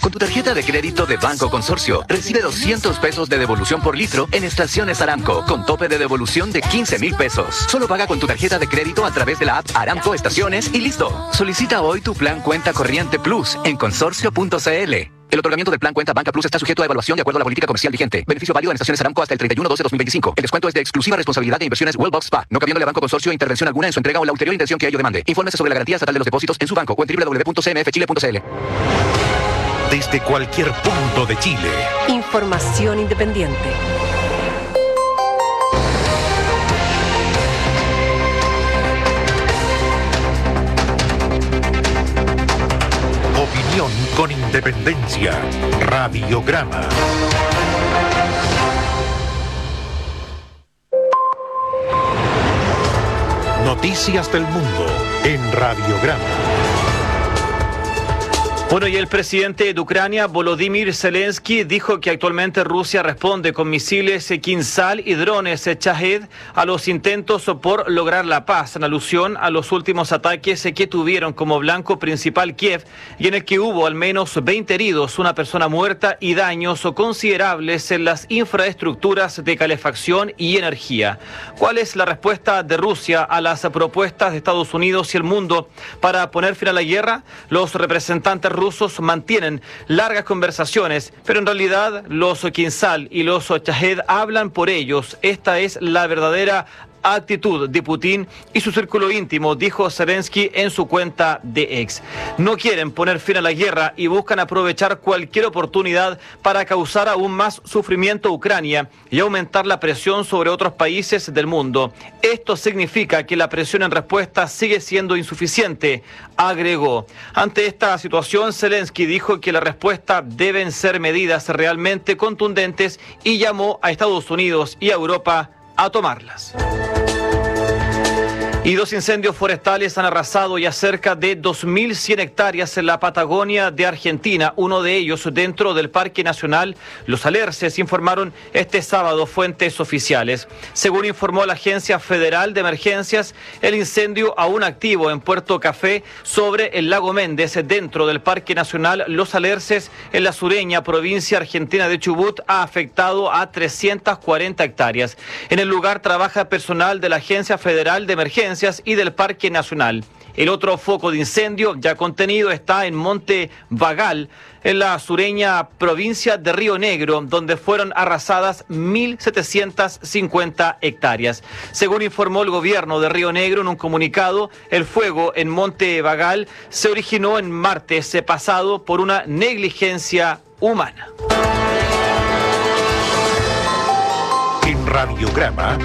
Con tu tarjeta de crédito de Banco Consorcio, recibe 200 pesos de devolución por litro en estaciones Aramco, con tope de devolución de 15,000 pesos. Solo paga con tu tarjeta de crédito a través de la app Aramco Estaciones y listo. Solicita hoy tu plan Cuenta Corriente Plus en consorcio.cl. El otorgamiento del plan Cuenta Banca Plus está sujeto a evaluación de acuerdo a la política comercial vigente. Beneficio válido en estaciones Aramco hasta el 31/12/2025. El descuento es de exclusiva responsabilidad de Inversiones Wellbox Spa, no cabiéndole a Banco Consorcio intervención alguna en su entrega o la ulterior intención que ello demande. Infórmese sobre la garantía estatal de los depósitos en su banco o en www.cmfchile.cl. Desde cualquier punto de Chile. Información independiente. Opinión con independencia. Radiograma. Noticias del mundo en Radiograma. Bueno, y el presidente de Ucrania, Volodymyr Zelensky, dijo que actualmente Rusia responde con misiles Kinzhal y drones Shahed a los intentos por lograr la paz, en alusión a los últimos ataques que tuvieron como blanco principal Kiev, y en el que hubo al menos 20 heridos, una persona muerta y daños considerables en las infraestructuras de calefacción y energía. ¿Cuál es la respuesta de Rusia a las propuestas de Estados Unidos y el mundo para poner fin a la guerra? Los representantes rusos mantienen largas conversaciones, pero en realidad los Kinzhal y los Shahed hablan por ellos. Esta es la verdadera actitud de Putin y su círculo íntimo, dijo Zelensky en su cuenta de X. No quieren poner fin a la guerra y buscan aprovechar cualquier oportunidad para causar aún más sufrimiento a Ucrania y aumentar la presión sobre otros países del mundo. Esto significa que la presión en respuesta sigue siendo insuficiente, agregó. Ante esta situación, Zelensky dijo que la respuesta deben ser medidas realmente contundentes y llamó a Estados Unidos y a Europa a tomarlas. Y 2 incendios forestales han arrasado ya cerca de 2.100 hectáreas en la Patagonia de Argentina, uno de ellos dentro del Parque Nacional Los Alerces, informaron este sábado fuentes oficiales. Según informó la Agencia Federal de Emergencias, el incendio aún activo en Puerto Café sobre el lago Méndez, dentro del Parque Nacional Los Alerces, en la sureña provincia argentina de Chubut, ha afectado a 340 hectáreas. En el lugar trabaja personal de la Agencia Federal de Emergencias y del Parque Nacional. El otro foco de incendio ya contenido está en Monte Vagal, en la sureña provincia de Río Negro, donde fueron arrasadas 1.750 hectáreas. Según informó el gobierno de Río Negro en un comunicado, el fuego en Monte Vagal se originó en martes pasado por una negligencia humana. En Radiograma